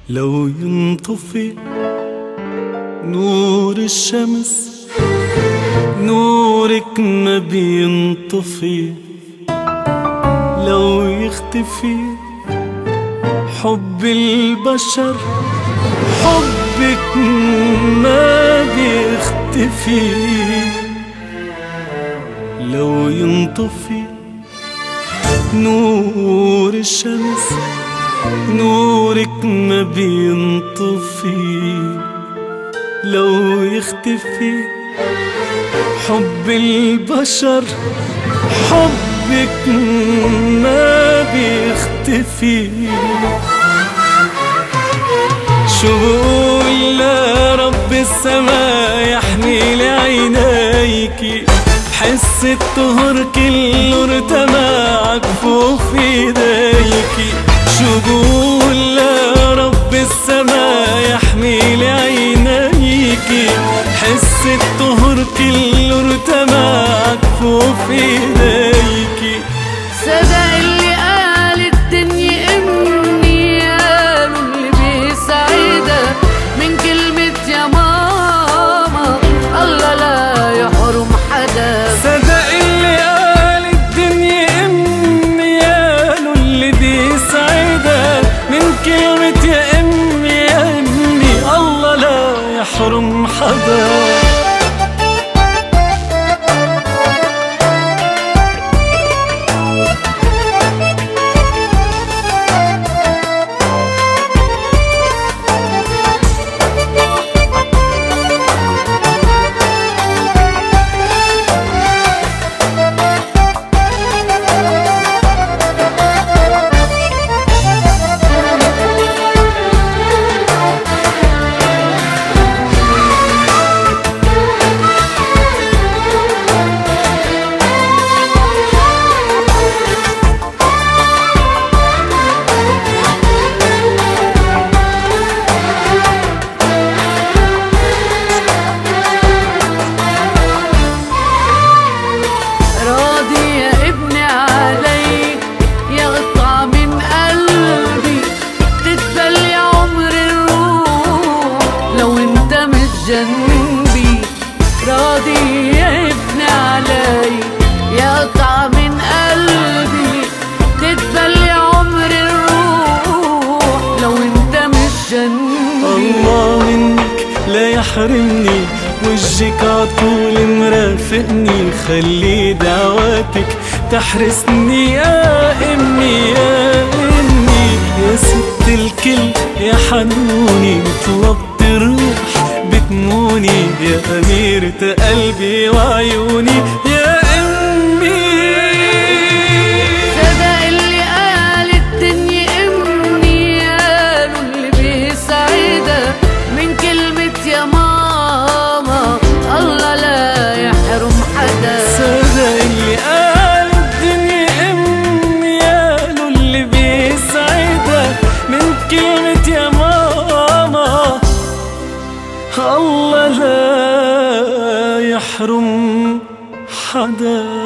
لو ينطفي نور الشمس نورك ما بينطفي، لو يختفي حب البشر حبك ما بيختفي، لو ينطفي نور الشمس نورك ما بينطفي، لو يختفي حب البشر حبك ما بيختفي. شو بقول لرب السما يحمي لعينيكي، حس الطهر كله ارتمى عكفه في ايديكي. شو بقول لرب السما يحمي لعينيكي، حس الطهر كله ارتمى عكفه في ايديكي. صدق اللي قال الدنيا امنياله اللي بيسعدها من كلمة يا ماما الله لا يحرم حدا. صدق اللي قال الدنيا امنياله اللي بيسعدها من كلمة يا امي يا امي الله لا يحرم حدا. جنبي راضي يا ابني علي يقطع من قلبي تتبلي عمر الروح لو انت مش جنبي. الله منك لا يحرمني وجهك عطول مرافقني، خلي دعواتك تحرسني يا امي يا امي يا ست الكل يا حنوني طلبت الروح بتموني يا أميرة قلبي وعيوني يا أمي. صدق اللي قال الدنيا امنياله اللي بيسعدها من كلمة يا ماما الله لا يحرم حدا. صدق اللي قال الدنيا امنياله اللي بيسعدها من كلمة يا ماما الله لا يحرم حدا.